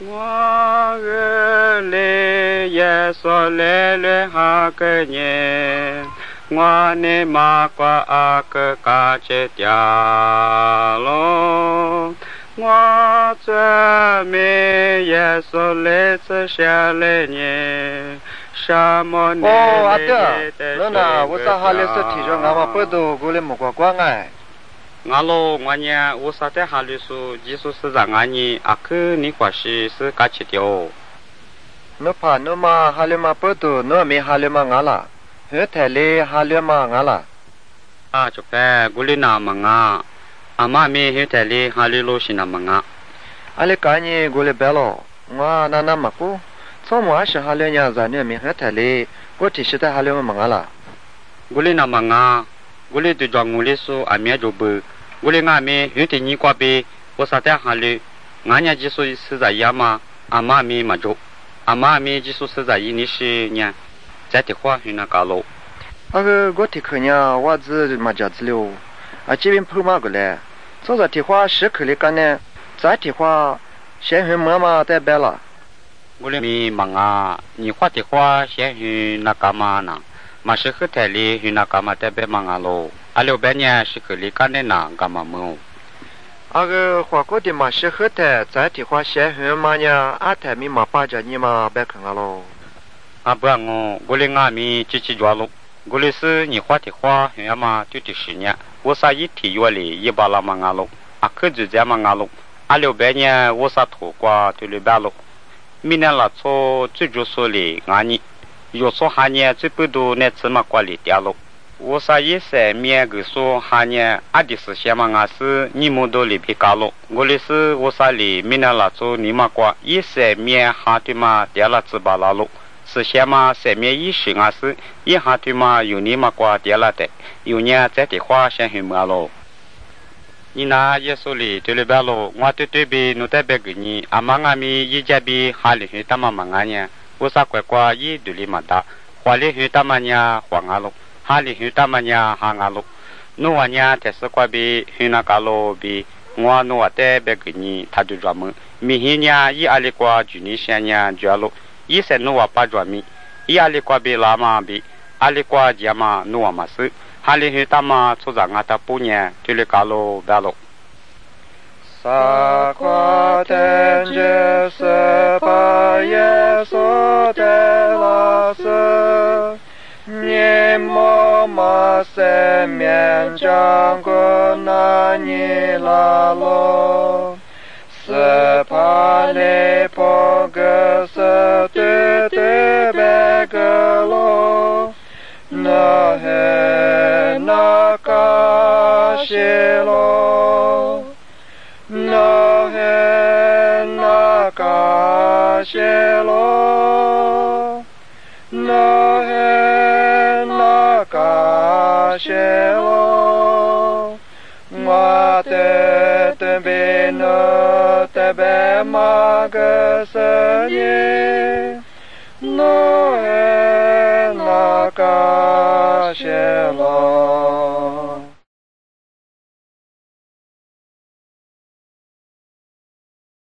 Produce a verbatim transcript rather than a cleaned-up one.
我日里耶稣来了哈个年，我呢马qua阿个嘎切掉喽，我这没耶稣来这下来年，什么呢？ 哦，阿德，那那我咋哈来是提着俺们不都过来木瓜瓜哎？ 俺喽，我呢，我啥在哈里说，技术是让俺呢，阿克你关系是嘎切掉。 那怕那嘛哈里嘛不都，那没哈里嘛俺啦，和台里哈里嘛俺啦。 啊，就该过来拿嘛啊，阿妈没和台里哈里罗是拿嘛啊。 阿里干呢过来白了，我那那嘛不，从我是哈里呢，咱呢没和台里，我只是在哈里嘛俺啦。 过来拿嘛啊。我哩对着我哩说阿面就不，我哩阿面有点你挂呗，我啥在哈哩，俺家技术是在呀嘛，阿妈面嘛就，阿妈面技术是在伊你是呢，在的话有那个喽。 那个我听看呢，我子嘛家子了，啊这边跑嘛过来，早早的话十口里干呢，再的话先和妈妈带白了。 我哩面忙啊，你话的话先去那干嘛呢？嘛是和台里去那干嘛在北忙啊喽，阿六百年是可里干的那干嘛么？ 那个华国的嘛是和台，在的话先和嘛呢，阿台咪嘛把着你嘛白看啊喽。 啊不然我我哩阿咪自己抓喽，我哩是你话的话，要么就的十年，我啥一提月里一把拉嘛啊喽，啊可就这嘛啊喽，阿六百年我啥土瓜就里边喽，明年拉错最主说里阿你。有说哈年最不多那芝麻瓜里掉了，我啥意思？面个说哈年阿的是些嘛俺是你们都里边搞了，我的是我啥里明年拉做你嘛瓜，意思面哈对嘛掉了芝麻拉了，是些嘛上面意思俺是一哈对嘛有你嘛瓜掉了的，有年在的话先去买了。你那耶稣里对里边了，我对对比努代表给你，阿妈阿咪一家比哈里去他妈妈俺呢。我啥乖乖一对里嘛的，花里去他们家黄阿路，哈里去他们家哈阿路，努瓦家才是乖比去那个路比，我努瓦在别个你他就专门，明天家一阿里瓜就你先家就路，一些努瓦把专门，一阿里瓜比拉嘛比，阿里瓜家嘛努瓦嘛是，哈里去他们出长阿他不年对里个路别路。 萨夸天杰斯巴耶索德拉斯，尼摩马塞面将过那尼拉罗，斯帕利波格斯对对贝格罗，那嘿那卡西罗。那嘿那嘎谢罗，那嘿那嘎谢罗，我的的贝诺的贝马格瑟耶，那嘿那嘎谢罗。